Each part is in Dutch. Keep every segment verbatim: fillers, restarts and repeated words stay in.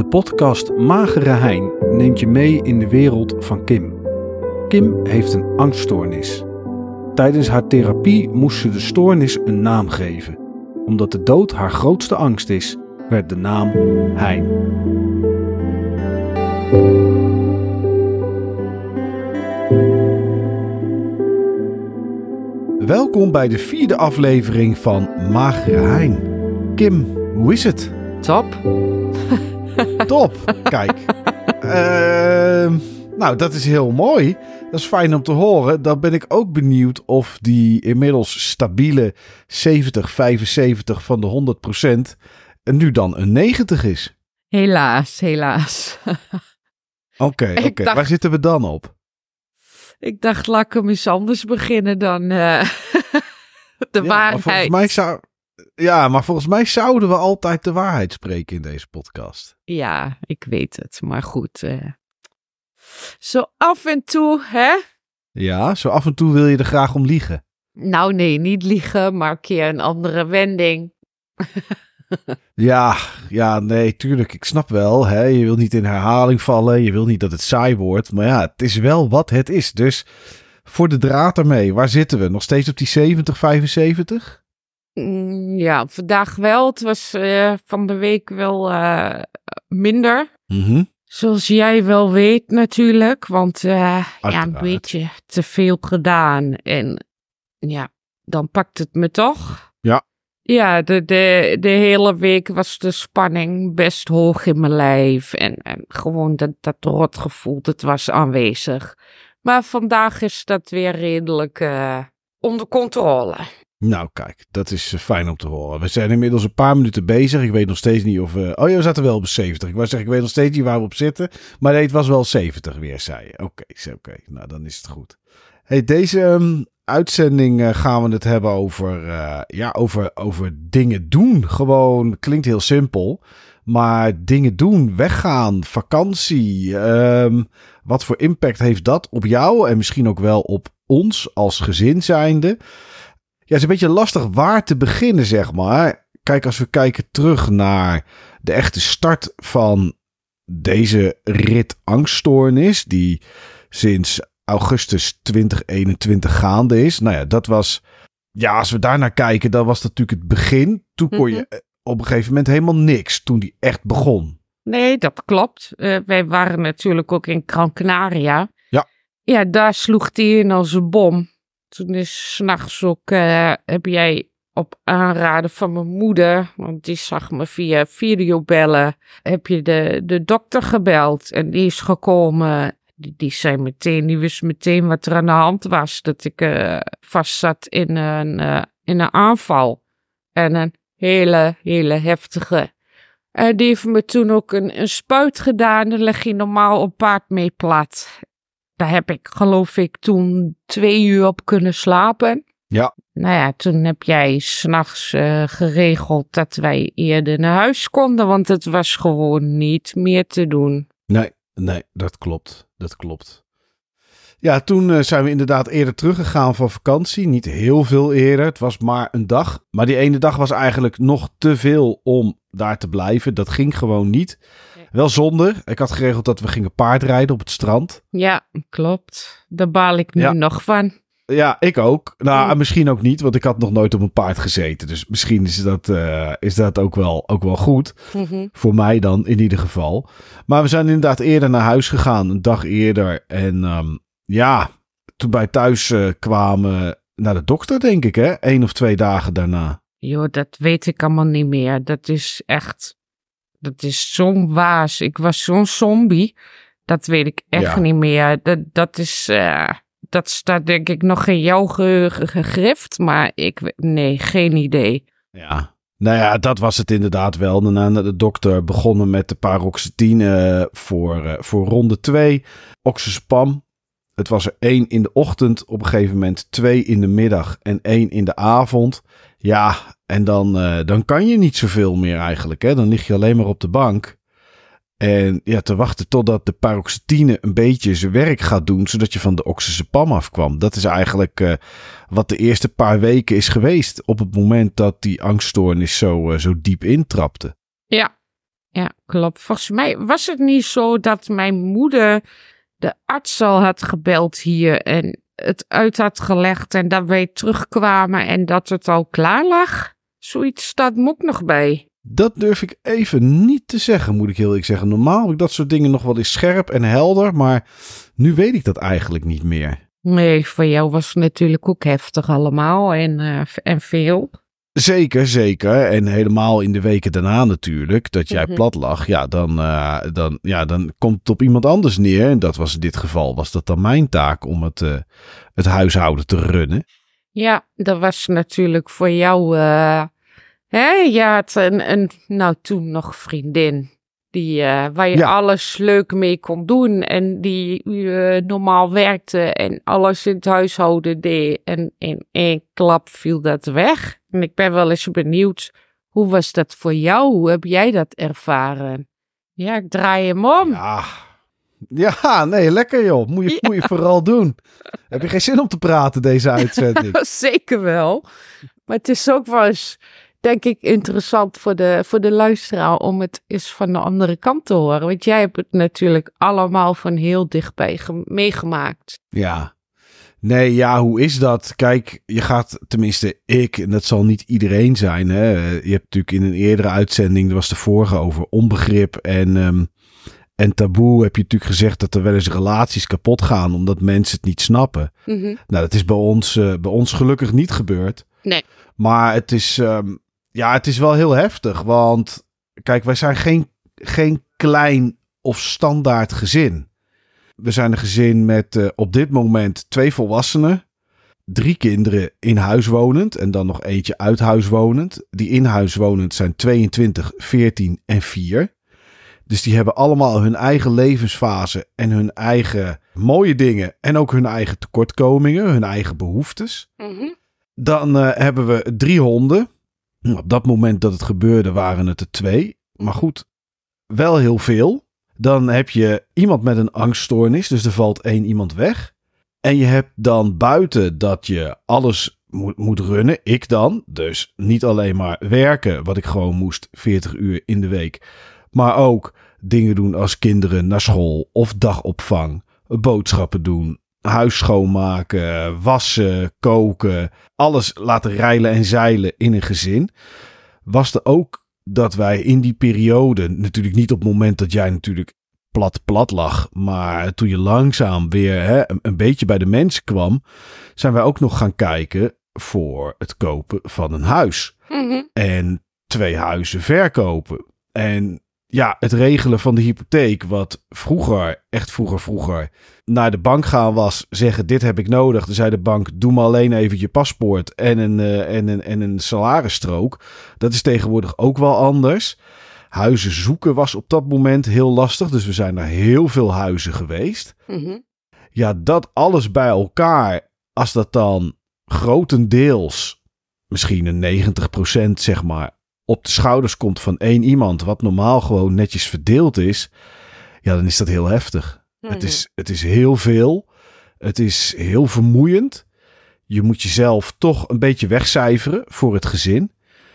podcast Magere Hein neemt je mee in de wereld van Kim. Kim heeft een angststoornis. Tijdens haar therapie moest ze de stoornis een naam geven. Omdat de dood haar grootste angst is, werd de naam Hein. Welkom bij de vierde aflevering van Magere Hein. Kim, hoe is het? Top. Top, kijk. Uh, nou, dat is heel mooi. Dat is fijn om te horen. Dan ben ik ook benieuwd of die inmiddels stabiele zeventig, vijfenzeventig van de honderd procent nu dan een negentig is. Helaas, helaas. Oké, okay, oké. Okay. dacht... Waar zitten we dan op? Ik dacht, laat ik hem eens anders beginnen dan uh, de ja, waarheid. Maar volgens mij zou... Ja, maar volgens mij zouden we altijd de waarheid spreken in deze podcast. Ja, ik weet het. Maar goed. Uh... Zo af en toe, hè? Ja, zo af en toe wil je er graag om liegen. Nou nee, niet liegen, maar een keer een andere wending. ja, ja, nee, tuurlijk. Ik snap wel. Hè? Je wil niet in herhaling vallen. Je wil niet dat het saai wordt. Maar ja, het is wel wat het is. Dus voor de draad ermee, waar zitten we? Nog steeds op die zeventig, vijfenzeventig? Ja, vandaag wel. Het was uh, van de week wel uh, minder. Mm-hmm. Zoals jij wel weet natuurlijk. Want uh, ja, een beetje te veel gedaan. En ja, dan pakt het me toch. Ja. Ja, de, de, de hele week was de spanning best hoog in mijn lijf. En, en gewoon dat, dat rotgevoel, dat was aanwezig. Maar vandaag is dat weer redelijk uh, onder controle. Nou, kijk, dat is fijn om te horen. We zijn inmiddels een paar minuten bezig. Ik weet nog steeds niet of we... Oh ja, we zaten wel op zeventig. Ik wou zeggen, ik weet nog steeds niet waar we op zitten. Maar nee, het was wel zeventig weer, zei je. Oké, okay, oké. Okay. Nou, dan is het goed. Hey, deze um, uitzending uh, gaan we het hebben over, uh, ja, over, over dingen doen. Gewoon, klinkt heel simpel. Maar dingen doen, weggaan, vakantie. Um, wat voor impact heeft dat op jou? En misschien ook wel op ons als gezin zijnde. Ja, het is een beetje lastig waar te beginnen, zeg maar. Kijk, als we kijken terug naar de echte start van deze rit angststoornis, die sinds augustus twintig eenentwintig gaande is. Nou ja, dat was, ja, als we daarnaar kijken, dan was dat natuurlijk het begin. Toen kon mm-hmm. je op een gegeven moment helemaal niks, toen die echt begon. Nee, dat klopt. Uh, wij waren natuurlijk ook in Gran Canaria. Ja. Ja, daar sloeg die in als een bom. Toen is 's nachts ook, uh, heb jij op aanraden van mijn moeder, want die zag me via videobellen, heb je de, de dokter gebeld en die is gekomen. Die, die zei meteen, die wist meteen wat er aan de hand was, dat ik uh, vast zat in een, uh, in een aanval. En een hele, hele heftige. En die heeft me toen ook een, een spuit gedaan, dan leg je normaal op paard mee plat. Daar heb ik, geloof ik, toen twee uur op kunnen slapen. Ja. Nou ja, toen heb jij 's nachts uh, geregeld dat wij eerder naar huis konden. Want het was gewoon niet meer te doen. Nee, nee, dat klopt. Dat klopt. Ja, toen uh, zijn we inderdaad eerder teruggegaan van vakantie. Niet heel veel eerder. Het was maar een dag. Maar die ene dag was eigenlijk nog te veel om daar te blijven. Dat ging gewoon niet. Nee. Wel zonder. Ik had geregeld dat we gingen paardrijden op het strand. Ja, klopt. Daar baal ik nu ja. nog van. Ja, ik ook. Nou, mm. misschien ook niet, want ik had nog nooit op een paard gezeten. Dus misschien is dat, uh, is dat ook, wel, ook wel goed. Mm-hmm. Voor mij dan, in ieder geval. Maar we zijn inderdaad eerder naar huis gegaan. Een dag eerder. En um, ja, toen wij thuis uh, kwamen naar de dokter, denk ik, hè? Eén of twee dagen daarna. Joh, dat weet ik allemaal niet meer. Dat is echt... Dat is zo'n waas. Ik was zo'n zombie. Dat weet ik echt ja. niet meer. Dat, dat is... Uh, dat staat denk ik nog in jouw geheugen gegrift. Maar ik... Nee, geen idee. Ja. Nou ja, dat was het inderdaad wel. Daarna naar de dokter begonnen met de paroxetine voor, uh, voor ronde twee. Oxazepam. Het was er één in de ochtend. Op een gegeven moment twee in de middag en één in de avond. Ja, en dan, uh, dan kan je niet zoveel meer eigenlijk. Hè? Dan lig je alleen maar op de bank. En ja, te wachten totdat de paroxetine een beetje zijn werk gaat doen, zodat je van de oxazepam afkwam. Dat is eigenlijk uh, wat de eerste paar weken is geweest op het moment dat die angststoornis zo, uh, zo diep intrapte. Ja, ja, klopt. Volgens mij was het niet zo dat mijn moeder de arts al had gebeld hier en het uit had gelegd en dat wij terugkwamen en dat het al klaar lag. Zoiets staat me ook nog bij. Dat durf ik even niet te zeggen, moet ik heel eerlijk zeggen. Normaal heb ik dat soort dingen nog wel eens scherp en helder, maar nu weet ik dat eigenlijk niet meer. Nee, voor jou was het natuurlijk ook heftig allemaal en, uh, en veel. Zeker, zeker. En helemaal in de weken daarna natuurlijk, dat jij Mm-hmm. plat lag. Ja dan, uh, dan, ja, dan komt het op iemand anders neer. En dat was in dit geval, was dat dan mijn taak om het, uh, het huishouden te runnen. Ja, dat was natuurlijk voor jou... Uh, hè, je had een, een, nou toen nog vriendin. Die, uh, waar je Ja. alles leuk mee kon doen. En die uh, normaal werkte en alles in het huishouden deed. En in één klap viel dat weg. En ik ben wel eens benieuwd, hoe was dat voor jou? Hoe heb jij dat ervaren? Ja, ik draai hem om. Ja, ja nee, lekker joh. Moet je, Ja. moet je vooral doen. Heb je geen zin om te praten deze uitzending? Zeker wel. Maar het is ook wel eens, denk ik, interessant voor de, voor de luisteraar om het eens van de andere kant te horen. Want jij hebt het natuurlijk allemaal van heel dichtbij ge- meegemaakt. Ja. Nee, ja, hoe is dat? Kijk, je gaat, tenminste ik, en dat zal niet iedereen zijn. Hè? Je hebt natuurlijk in een eerdere uitzending, er was de vorige over onbegrip en, um, en taboe, heb je natuurlijk gezegd dat er wel eens relaties kapot gaan omdat mensen het niet snappen. Mm-hmm. Nou, dat is bij ons, uh, bij ons gelukkig niet gebeurd. Nee. Maar het is, um, ja, het is wel heel heftig, want kijk, wij zijn geen, geen klein of standaard gezin. We zijn een gezin met uh, op dit moment twee volwassenen, drie kinderen in huis wonend en dan nog eentje uit huis wonend. Die in huis wonend zijn tweeëntwintig, veertien en vier. Dus die hebben allemaal hun eigen levensfase en hun eigen mooie dingen en ook hun eigen tekortkomingen, hun eigen behoeftes. Mm-hmm. Dan uh, hebben we drie honden. Op dat moment dat het gebeurde waren het er twee. Maar goed, wel heel veel. Dan heb je iemand met een angststoornis, dus er valt één iemand weg. En je hebt dan buiten dat je alles moet, moet runnen, ik dan. Dus niet alleen maar werken, wat ik gewoon moest, veertig uur in de week. Maar ook dingen doen als kinderen naar school of dagopvang, boodschappen doen, huis schoonmaken, wassen, koken. Alles laten reilen en zeilen in een gezin. Was er ook dat wij in die periode, natuurlijk niet op het moment dat jij natuurlijk plat plat lag, maar toen je langzaam weer hè, een, een beetje bij de mensen kwam, zijn wij ook nog gaan kijken voor het kopen van een huis. Mm-hmm. En twee huizen verkopen. En ja, het regelen van de hypotheek, wat vroeger, echt vroeger, vroeger, naar de bank gaan was, zeggen dit heb ik nodig. Dan zei de bank, doe maar alleen even je paspoort en een, uh, en een, en een salarisstrook. Dat is tegenwoordig ook wel anders. Huizen zoeken was op dat moment heel lastig, dus we zijn naar heel veel huizen geweest. Mm-hmm. Ja, dat alles bij elkaar, als dat dan grotendeels, misschien een negentig procent zeg maar, op de schouders komt van één iemand, wat normaal gewoon netjes verdeeld is, ja, dan is dat heel heftig. Mm-hmm. Het is, het is heel veel. Het is heel vermoeiend. Je moet jezelf toch een beetje wegcijferen voor het gezin.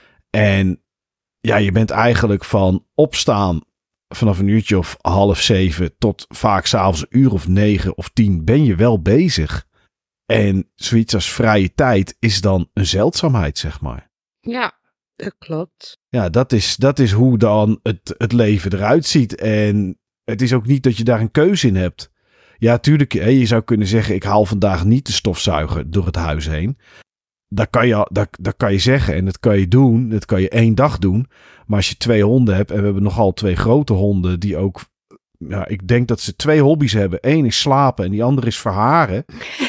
En ja, je bent eigenlijk van opstaan vanaf een uurtje of half zeven tot vaak 's avonds een uur of negen of tien ben je wel bezig. En zoiets als vrije tijd is dan een zeldzaamheid, zeg maar. Ja, dat klopt. Ja, dat is, dat is hoe dan het, het leven eruit ziet. En het is ook niet dat je daar een keuze in hebt. Ja, tuurlijk, je zou kunnen zeggen, ik haal vandaag niet de stofzuiger door het huis heen. Dat kan je, dat, dat kan je zeggen en dat kan je doen. Dat kan je één dag doen. Maar als je twee honden hebt en we hebben nogal twee grote honden die ook... Ja, ik denk dat ze twee hobby's hebben. Eén is slapen en die andere is verharen.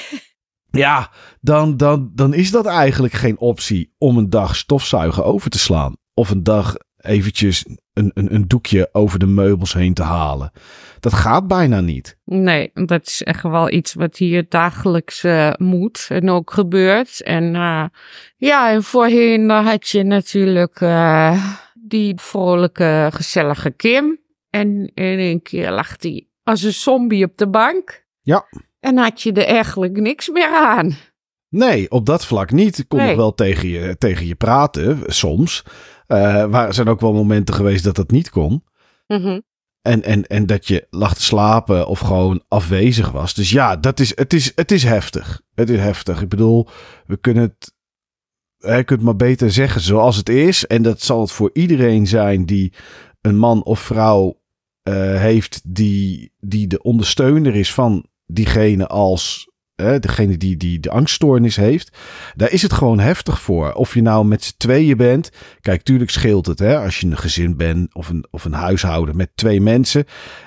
Ja, dan, dan, dan is dat eigenlijk geen optie om een dag stofzuigen over te slaan. Of een dag eventjes een, een, een doekje over de meubels heen te halen. Dat gaat bijna niet. Nee, dat is echt wel iets wat hier dagelijks uh, moet en ook gebeurt. En uh, ja, en voorheen uh, had je natuurlijk uh, die vrolijke, gezellige Kim. En in een keer lag die als een zombie op de bank. Ja. En had je er eigenlijk niks meer aan. Nee, op dat vlak niet. Ik kon Nee. nog wel tegen je, tegen je praten, soms. Uh, er zijn ook wel momenten geweest dat dat niet kon. Mm-hmm. En, en, en dat je lag te slapen of gewoon afwezig was. Dus ja, dat is, het, is, het is heftig. Het is heftig. Ik bedoel, we kunnen het... Je kunt maar beter zeggen zoals het is. En dat zal het voor iedereen zijn die een man of vrouw uh, heeft... Die, die de ondersteuner is van diegene als... Uh, degene die, die de angststoornis heeft. Daar is het gewoon heftig voor. Of je nou met z'n tweeën bent. Kijk, tuurlijk scheelt het. Hè, als je een gezin bent of een, of een huishouden met twee mensen.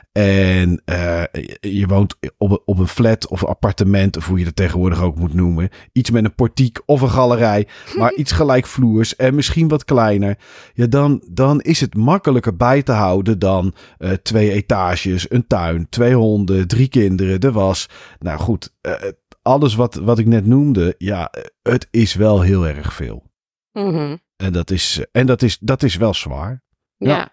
En uh, je woont op, op een flat of appartement. Of hoe je dat tegenwoordig ook moet noemen. Iets met een portiek of een galerij. Maar iets gelijkvloers en misschien wat kleiner. Ja, dan, dan is het makkelijker bij te houden dan uh, twee etages, een tuin, twee honden, drie kinderen, de was. Nou goed, uh, alles wat, wat ik net noemde. Ja, het is wel heel erg veel. Mm-hmm. En, dat is, en dat, is, dat is wel zwaar. Ja. ja.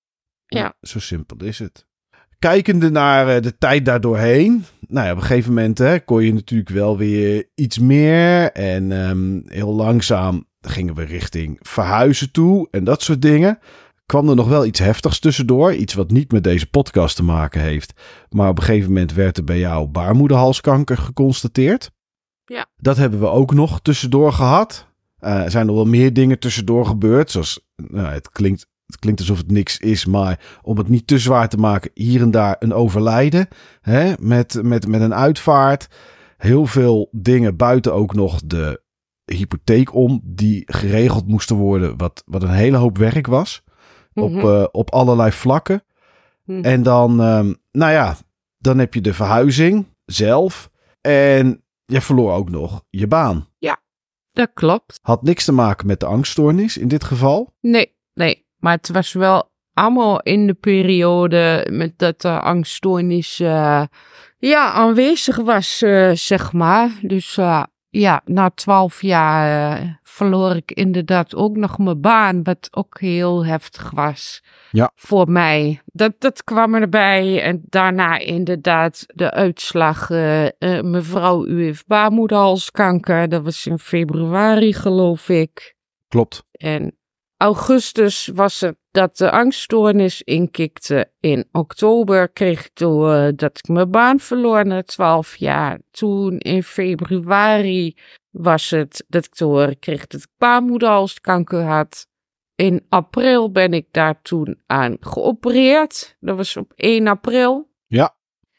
ja. Zo simpel is het. Kijkende naar uh, de tijd daardoorheen. Nou ja, op een gegeven moment hè, kon je natuurlijk wel weer iets meer. En um, heel langzaam gingen we richting verhuizen toe. En dat soort dingen. Kwam er nog wel iets heftigs tussendoor. Iets wat niet met deze podcast te maken heeft. Maar op een gegeven moment werd er bij jou baarmoederhalskanker geconstateerd. Ja. Dat hebben we ook nog tussendoor gehad. Uh, er zijn nog wel meer dingen tussendoor gebeurd. Zoals, nou, het klinkt... Het klinkt alsof het niks is, maar om het niet te zwaar te maken, hier en daar een overlijden. Hè? Met, met, met een uitvaart. Heel veel dingen buiten ook nog de hypotheek om, die geregeld moesten worden. Wat, wat een hele hoop werk was. Mm-hmm. Op, uh, op allerlei vlakken. Mm. En dan, um, nou ja, dan heb je de verhuizing zelf. En je verloor ook nog je baan. Ja, dat klopt. Had niks te maken met de angststoornis in dit geval? Nee, nee. Maar het was wel allemaal in de periode met dat de angststoornis uh, ja, aanwezig was, uh, zeg maar. Dus uh, ja, na twaalf jaar uh, verloor ik inderdaad ook nog mijn baan, wat ook heel heftig was ja. voor mij. Dat, dat kwam erbij en daarna inderdaad de uitslag. Uh, uh, mevrouw, u heeft baarmoederhalskanker. Dat was in februari, geloof ik. Klopt. En augustus was het dat de angststoornis inkikte. In oktober kreeg ik door uh, dat ik mijn baan verloor na twaalf jaar. Toen in februari was het dat ik te horen kreeg dat ik baarmoederhalskanker had. In april ben ik daar toen aan geopereerd. Dat was op één april. Ja.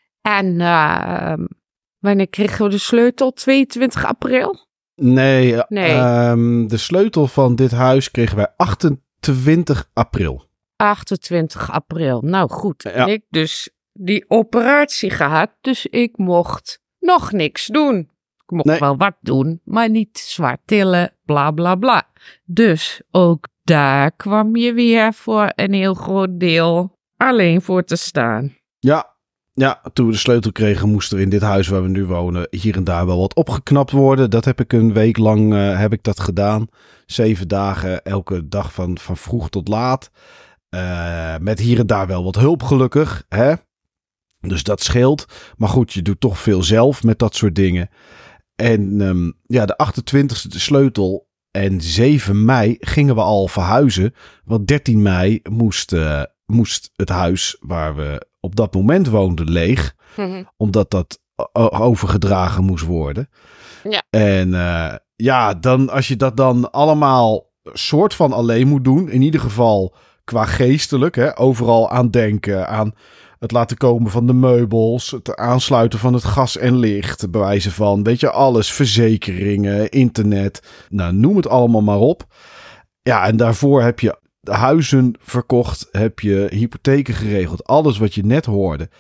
En uh, wanneer kregen we de sleutel? tweeëntwintig april? Nee, nee. Um, de sleutel van dit huis kregen wij achtentwintig april. achtentwintig april, nou goed. Ja. En ik dus die operatie gehad, dus ik mocht nog niks doen. Ik mocht nee. wel wat doen, maar niet zwaar tillen, bla bla bla. Dus ook daar kwam je weer voor een heel groot deel alleen voor te staan. Ja. Ja, toen we de sleutel kregen, moest er in dit huis waar we nu wonen hier en daar wel wat opgeknapt worden. Dat heb ik een week lang uh, heb ik dat gedaan. Zeven dagen, elke dag van, van vroeg tot laat. Uh, met hier en daar wel wat hulp gelukkig. Hè? Dus dat scheelt. Maar goed, je doet toch veel zelf met dat soort dingen. En um, ja, de achtentwintigste de sleutel. En zeven mei gingen we al verhuizen. Want dertien mei moest, uh, moest het huis waar we op dat moment woonden leeg. Mm-hmm. Omdat dat overgedragen moest worden. Ja. En uh, ja, dan als je dat dan allemaal soort van alleen moet doen. In ieder geval qua geestelijk. Hè, overal aan denken. Aan het laten komen van de meubels. Het aansluiten van het gas en licht. Bij wijze van, weet je, alles. Verzekeringen, internet. Nou, noem het allemaal maar op. Ja, en daarvoor heb je huizen verkocht, heb je hypotheken geregeld, alles wat je net hoorde.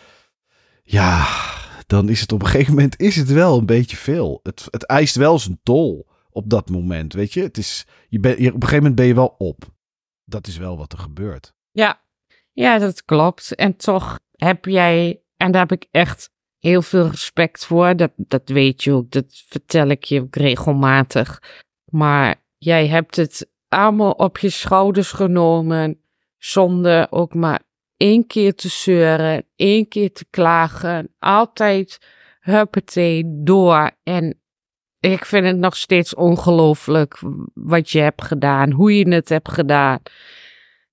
Ja, dan is het op een gegeven moment is het wel een beetje veel. Het, het eist wel zijn tol op dat moment, weet je. Het is, je ben, je, op een gegeven moment ben je wel op. Dat is wel wat er gebeurt. Ja, ja, dat klopt. En toch heb jij, en daar heb ik echt heel veel respect voor, dat, dat weet je ook, dat vertel ik je ook regelmatig. Maar jij hebt het allemaal op je schouders genomen, zonder ook maar één keer te zeuren, één keer te klagen, altijd huppatee door. En ik vind het nog steeds ongelooflijk wat je hebt gedaan, hoe je het hebt gedaan.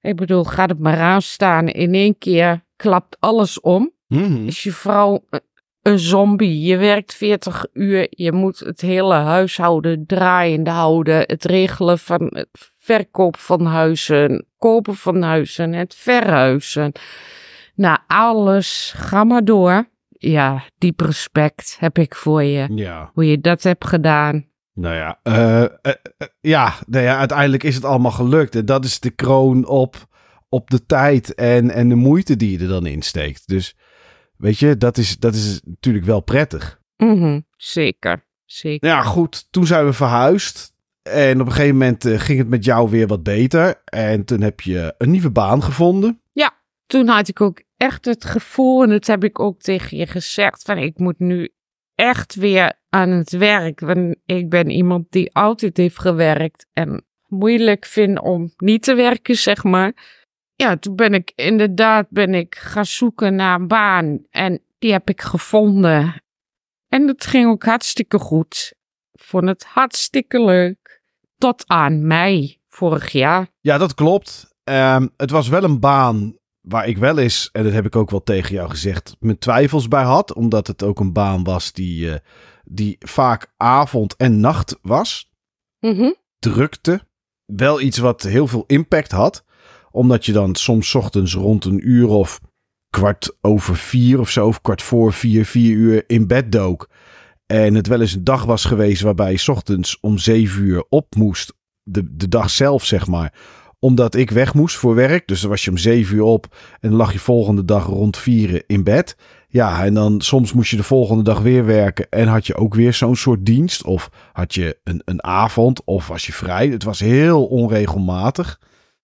Ik bedoel, gaat het maar aanstaan. In één keer klapt alles om. Mm-hmm. Is je vrouw een zombie? Je werkt veertig uur. Je moet het hele huishouden draaiende houden. Het regelen van het verkoop van huizen. Kopen van huizen. Het verhuizen. Nou, alles. Ga maar door. Ja, diep respect heb ik voor je. Ja. Hoe je dat hebt gedaan. Nou ja, uh, uh, uh, ja, nou ja, uiteindelijk is het allemaal gelukt. En dat is de kroon op, op de tijd en, en de moeite die je er dan in steekt. Dus weet je, dat is, dat is natuurlijk wel prettig. Mm-hmm, zeker, zeker. Ja, goed, toen zijn we verhuisd. En op een gegeven moment uh, ging het met jou weer wat beter. En toen heb je een nieuwe baan gevonden. Ja, toen had ik ook echt het gevoel, en dat heb ik ook tegen je gezegd, van ik moet nu echt weer aan het werk. Want ik ben iemand die altijd heeft gewerkt en moeilijk vindt om niet te werken, zeg maar. Ja, toen ben ik inderdaad ben ik gaan zoeken naar een baan en die heb ik gevonden. En dat ging ook hartstikke goed. Ik vond het hartstikke leuk. Tot aan mei vorig jaar. Ja, dat klopt. Um, het was wel een baan waar ik wel eens, en dat heb ik ook wel tegen jou gezegd, mijn twijfels bij had. Omdat het ook een baan was die, uh, die vaak avond en nacht was. Mm-hmm. Drukte. Wel iets wat heel veel impact had. Omdat je dan soms ochtends rond een uur of kwart over vier of zo, of kwart voor vier, vier uur in bed dook. En het wel eens een dag was geweest waarbij je ochtends om zeven uur op moest. De, de dag zelf, zeg maar. Omdat ik weg moest voor werk. Dus dan was je om zeven uur op en dan lag je volgende dag rond vieren in bed. Ja, en dan soms moest je de volgende dag weer werken en had je ook weer zo'n soort dienst. Of had je een, een avond of was je vrij. Het was heel onregelmatig.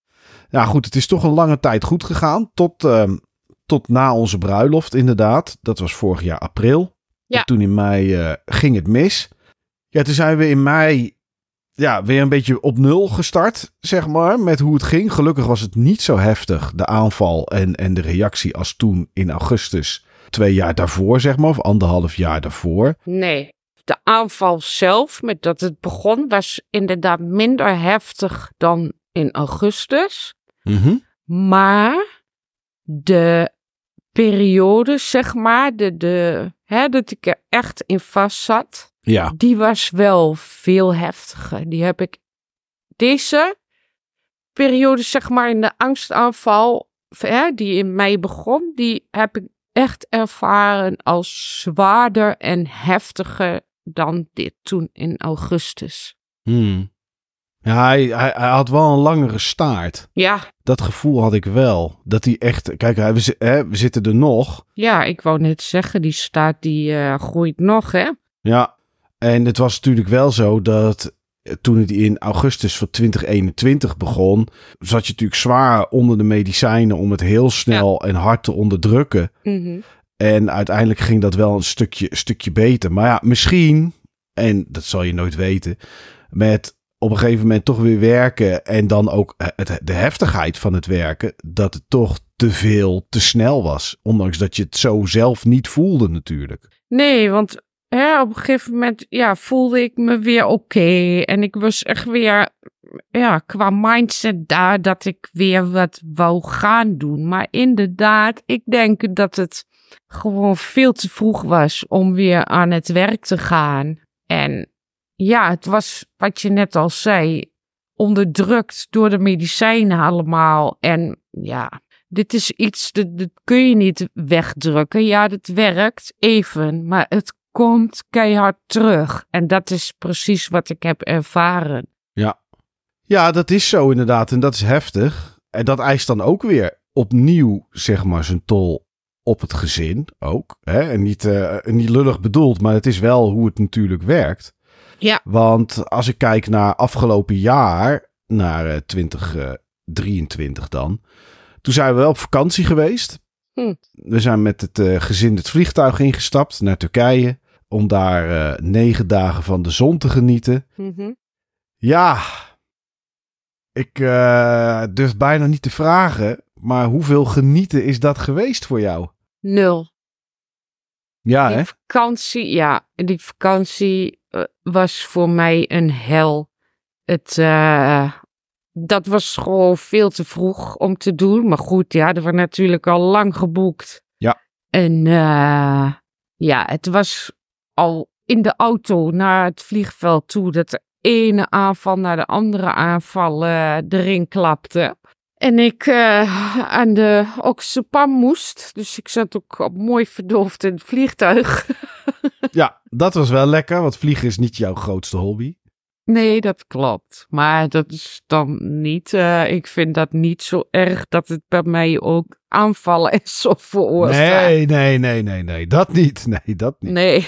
Ja goed, het is toch een lange tijd goed gegaan. Tot, uh, tot na onze bruiloft inderdaad. Dat was vorig jaar april. Ja. En toen in mei uh, ging het mis. Ja, toen zijn we in mei ja, weer een beetje op nul gestart, zeg maar, met hoe het ging. Gelukkig was het niet zo heftig, de aanval en, en de reactie, als toen in augustus, twee jaar daarvoor, zeg maar, of anderhalf jaar daarvoor. Nee, de aanval zelf, met dat het begon, was inderdaad minder heftig dan in augustus. Mm-hmm. Maar de periode, zeg maar, de, de, hè, dat ik er echt in vast zat, Ja. die was wel veel heftiger. Die heb ik deze periode, zeg maar, in de angstaanval, hè, die in mei begon, die heb ik echt ervaren als zwaarder en heftiger dan dit toen in augustus. Hmm. Ja, hij, hij, hij had wel een langere staart. Ja. Dat gevoel had ik wel. Dat hij echt... Kijk, we, hè, we zitten er nog. Ja, ik wou net zeggen, die staart die uh, groeit nog, hè? Ja, en het was natuurlijk wel zo dat toen het in augustus van twintig eenentwintig begon, zat je natuurlijk zwaar onder de medicijnen om het heel snel ja. en hard te onderdrukken. Mm-hmm. En uiteindelijk ging dat wel een stukje, stukje beter. Maar ja, misschien, en dat zal je nooit weten, met op een gegeven moment toch weer werken en dan ook het, de heftigheid van het werken, dat het toch te veel, te snel was. Ondanks dat je het zo zelf niet voelde natuurlijk. Nee, want hè, op een gegeven moment ja, voelde ik me weer oké. Okay. En ik was echt weer ja, qua mindset daar dat ik weer wat wou gaan doen. Maar inderdaad, ik denk dat het gewoon veel te vroeg was om weer aan het werk te gaan. En ja, het was wat je net al zei, onderdrukt door de medicijnen allemaal. En ja, dit is iets, dat, dat kun je niet wegdrukken. Ja, dat werkt even, maar het komt keihard terug. En dat is precies wat ik heb ervaren. Ja. Ja, dat is zo inderdaad. En dat is heftig. En dat eist dan ook weer opnieuw, zeg maar, zijn tol op het gezin ook. Hè? En niet, uh, niet lullig bedoeld, maar het is wel hoe het natuurlijk werkt. Ja. Want als ik kijk naar afgelopen jaar, naar uh, twintig drieëntwintig dan, toen zijn we wel op vakantie geweest. Hm. We zijn met het uh, gezin het vliegtuig ingestapt naar Turkije, om daar uh, negen dagen van de zon te genieten. Mm-hmm. Ja, ik uh, durf bijna niet te vragen, maar hoeveel genieten is dat geweest voor jou? Nul. Ja, die hè? vakantie, ja, die vakantie uh, was voor mij een hel. Het, uh, dat was gewoon veel te vroeg om te doen. Maar goed, ja, dat was natuurlijk al lang geboekt. Ja. En uh, ja, het was al in de auto naar het vliegveld toe dat de ene aanval naar de andere aanval uh, erin klapte. En ik uh, aan de oxypam moest. Dus ik zat ook mooi verdoofd in het vliegtuig. Ja, dat was wel lekker, want vliegen is niet jouw grootste hobby. Nee, dat klopt. Maar dat is dan niet... Uh, ik vind dat niet zo erg dat het bij mij ook aanvallen en zo veroorzaakt. Nee, nee, nee, nee, nee. Dat niet. Nee, dat niet. Nee.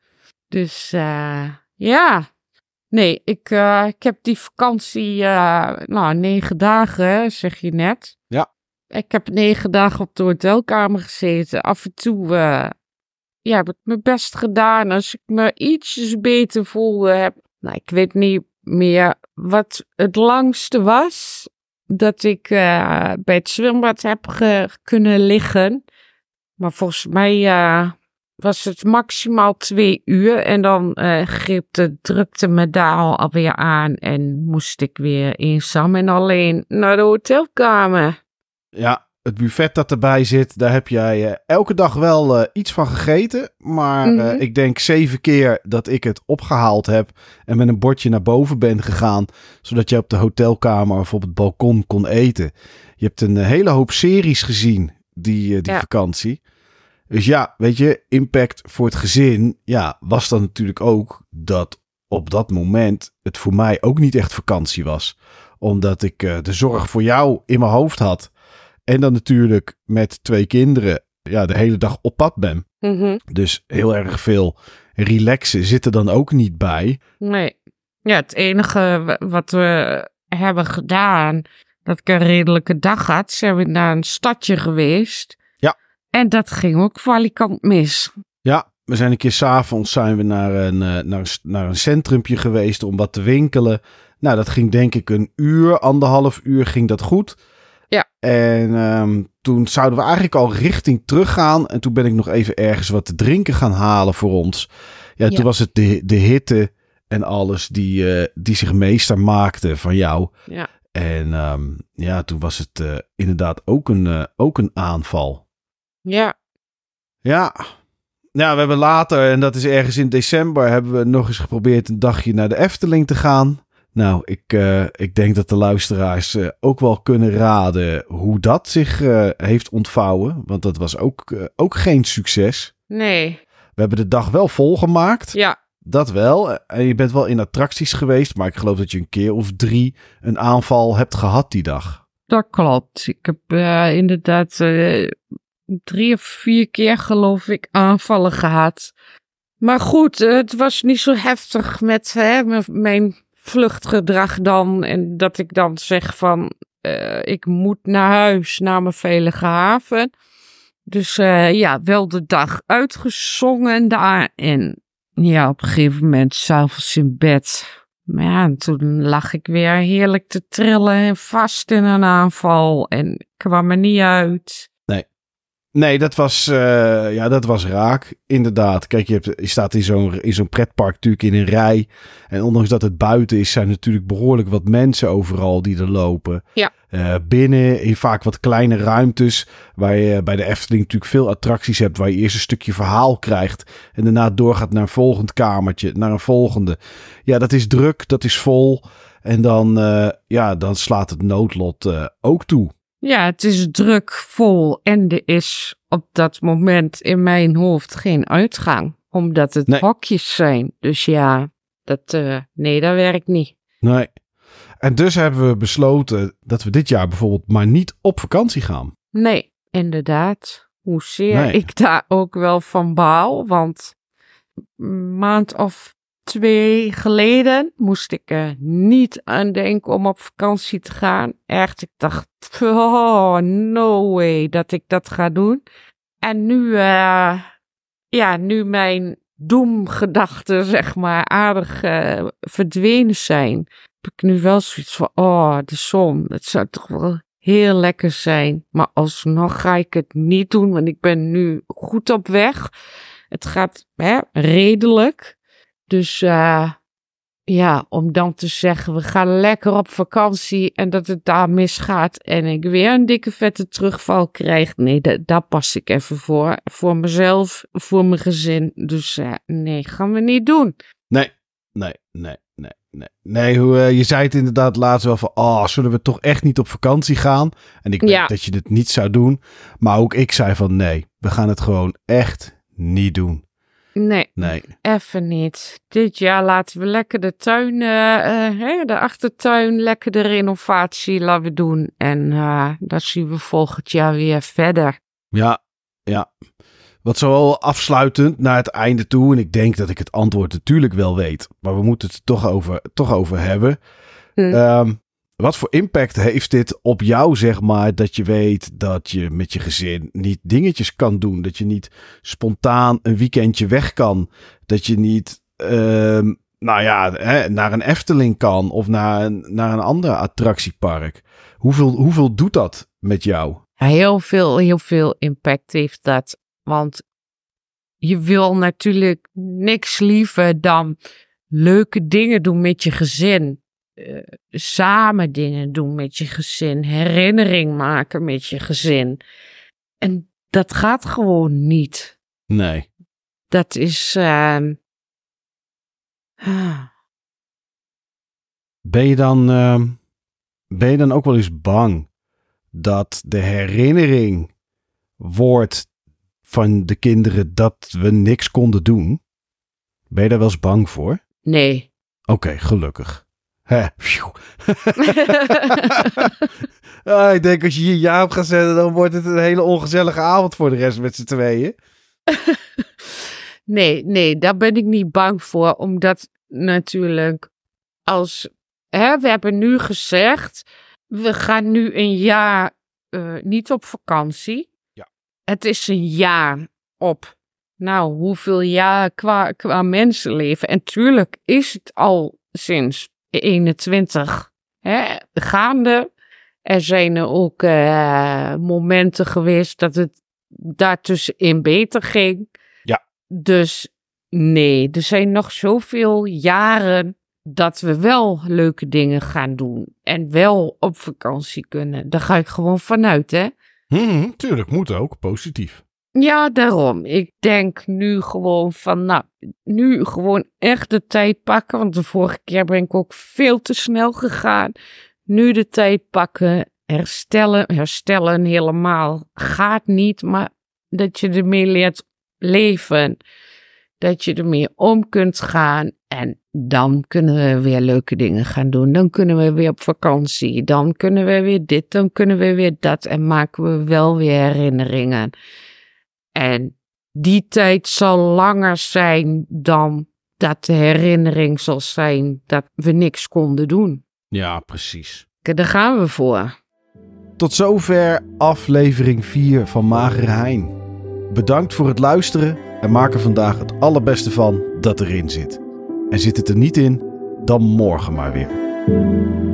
Dus uh, ja... Nee, ik, uh, ik heb die vakantie, uh, nou, negen dagen, zeg je net. Ja. Ik heb negen dagen op de hotelkamer gezeten. Af en toe, uh, ja, heb ik mijn best gedaan. Als ik me ietsjes beter voelde, heb, nou, ik weet niet meer wat het langste was. Dat ik uh, bij het zwembad heb ge- kunnen liggen. Maar volgens mij... Uh, was het maximaal twee uur en dan uh, greep de drukte me daar al alweer aan en moest ik weer eenzaam en alleen naar de hotelkamer. Ja, het buffet dat erbij zit, daar heb jij uh, elke dag wel uh, iets van gegeten. Maar mm-hmm. uh, ik denk zeven keer dat ik het opgehaald heb en met een bordje naar boven ben gegaan, zodat je op de hotelkamer of op het balkon kon eten. Je hebt een uh, hele hoop series gezien die, uh, die ja. vakantie. Dus ja, weet je, impact voor het gezin, ja, was dan natuurlijk ook dat op dat moment het voor mij ook niet echt vakantie was. Omdat ik uh, de zorg voor jou in mijn hoofd had. En dan natuurlijk met twee kinderen, ja, de hele dag op pad ben. Mm-hmm. Dus heel erg veel relaxen zit er dan ook niet bij. Nee, ja, het enige wat we hebben gedaan, dat ik een redelijke dag had, zijn we naar een stadje geweest. En dat ging ook valikant mis. Ja, we zijn een keer 's avonds zijn we naar een, naar, een, naar een centrumpje geweest om wat te winkelen. Nou, dat ging denk ik een uur, anderhalf uur ging dat goed. Ja. En um, toen zouden we eigenlijk al richting teruggaan. En toen ben ik nog even ergens wat te drinken gaan halen voor ons. Ja, ja. Toen was het de, de hitte en alles die, uh, die zich meester maakte van jou. Ja. En um, ja, toen was het uh, inderdaad ook een, uh, ook een aanval. Ja. Ja. Ja, we hebben later, en dat is ergens in december, hebben we nog eens geprobeerd een dagje naar de Efteling te gaan. Nou, ik, uh, ik denk dat de luisteraars uh, ook wel kunnen raden hoe dat zich uh, heeft ontvouwen. Want dat was ook, uh, ook geen succes. Nee. We hebben de dag wel volgemaakt. Ja. Dat wel. En je bent wel in attracties geweest, maar ik geloof dat je een keer of drie een aanval hebt gehad die dag. Dat klopt. Ik heb uh, inderdaad... Uh... Drie of vier keer, geloof ik, aanvallen gehad. Maar goed, het was niet zo heftig met hè, mijn vluchtgedrag dan. En dat ik dan zeg van, uh, ik moet naar huis, naar mijn veilige haven. Dus uh, ja, wel de dag uitgezongen daar. En ja, op een gegeven moment, 's avonds in bed. Maar ja, en toen lag ik weer heerlijk te trillen en vast in een aanval. En ik kwam er niet uit. Nee. Nee, dat was, uh, ja, dat was raak. Inderdaad. Kijk, je, hebt, je staat in zo'n, in zo'n pretpark natuurlijk in een rij. En ondanks dat het buiten is, zijn er natuurlijk behoorlijk wat mensen overal die er lopen. Ja. Uh, binnen, in vaak wat kleine ruimtes. Waar je bij de Efteling natuurlijk veel attracties hebt. Waar je eerst een stukje verhaal krijgt. En daarna doorgaat naar een volgend kamertje. Naar een volgende. Ja, dat is druk. Dat is vol. En dan, uh, ja, dan slaat het noodlot uh, ook toe. Ja, het is druk, vol en er is op dat moment in mijn hoofd geen uitgang. Omdat het nee. hokjes zijn. Dus ja, dat, uh, nee, dat werkt niet. Nee. En dus hebben we besloten dat we dit jaar bijvoorbeeld maar niet op vakantie gaan. Nee, inderdaad. Hoezeer nee. ik daar ook wel van baal. Want een maand of twee geleden moest ik er niet aan denken om op vakantie te gaan. Echt, ik dacht, oh, no way dat ik dat ga doen. En nu, uh, ja, nu mijn doemgedachten, zeg maar, aardig uh, verdwenen zijn, heb ik nu wel zoiets van, oh, de zon, het zou toch wel heel lekker zijn. Maar alsnog ga ik het niet doen, want ik ben nu goed op weg. Het gaat hè, redelijk. Dus uh, Ja, om dan te zeggen, we gaan lekker op vakantie en dat het daar misgaat en ik weer een dikke vette terugval krijg. Nee, da- daar pas ik even voor. Voor mezelf, voor mijn gezin. Dus uh, nee, gaan we niet doen. Nee, nee, nee, nee, nee. Nee, hoe, uh, je zei het inderdaad laatst wel van, oh, zullen we toch echt niet op vakantie gaan? En ik weet Ja. dat je het niet zou doen. Maar ook ik zei van, nee, we gaan het gewoon echt niet doen. Nee, Nee. even niet. Dit jaar laten we lekker de tuin, uh, uh, hè, de achtertuin, lekker de renovatie laten we doen. En uh, dan zien we volgend jaar weer verder. Ja, ja. Wat zo wel afsluitend naar het einde toe. En ik denk dat ik het antwoord natuurlijk wel weet. Maar we moeten het er toch over, toch over hebben. Hm. Um, wat voor impact heeft dit op jou, zeg maar, dat je weet dat je met je gezin niet dingetjes kan doen. Dat je niet spontaan een weekendje weg kan. Dat je niet, um, nou ja, hè, naar een Efteling kan of naar een, naar een andere attractiepark. Hoeveel, hoeveel doet dat met jou? Ja, heel veel, heel veel impact heeft dat. Want je wil natuurlijk niks liever dan leuke dingen doen met je gezin. Uh, samen dingen doen met je gezin. Herinnering maken met je gezin. En dat gaat gewoon niet. Nee. Dat is... Uh... Ah. Ben je dan, uh, ben je dan ook wel eens bang dat de herinnering wordt van de kinderen dat we niks konden doen? Ben je daar wel eens bang voor? Nee. Oké, okay, gelukkig. Hè. ah, ik denk als je hier ja op gaat zetten, dan wordt het een hele ongezellige avond voor de rest met z'n tweeën. nee, nee, daar ben ik niet bang voor. Omdat natuurlijk als... Hè, we hebben nu gezegd, we gaan nu een jaar uh, niet op vakantie. Ja. Het is een jaar op, nou, hoeveel jaar qua, qua mensenleven. En tuurlijk is het al sinds eenentwintig hè, gaande. Er zijn er ook uh, momenten geweest dat het daartussenin beter ging. Ja. Dus nee, er zijn nog zoveel jaren dat we wel leuke dingen gaan doen. En wel op vakantie kunnen. Daar ga ik gewoon vanuit, hè. Hmm, tuurlijk, moet ook. Positief. Ja, daarom. Ik denk nu gewoon van, nou, nu gewoon echt de tijd pakken. Want de vorige keer ben ik ook veel te snel gegaan. Nu de tijd pakken, herstellen. Herstellen helemaal gaat niet, maar dat je ermee leert leven. Dat je ermee om kunt gaan. En dan kunnen we weer leuke dingen gaan doen. Dan kunnen we weer op vakantie. Dan kunnen we weer dit, dan kunnen we weer dat. En maken we wel weer herinneringen. En die tijd zal langer zijn dan dat de herinnering zal zijn dat we niks konden doen. Ja, precies. Kijk, daar gaan we voor. Tot zover aflevering vier van Magere Hein. Bedankt voor het luisteren en maak er vandaag het allerbeste van dat erin zit. En zit het er niet in, dan morgen maar weer.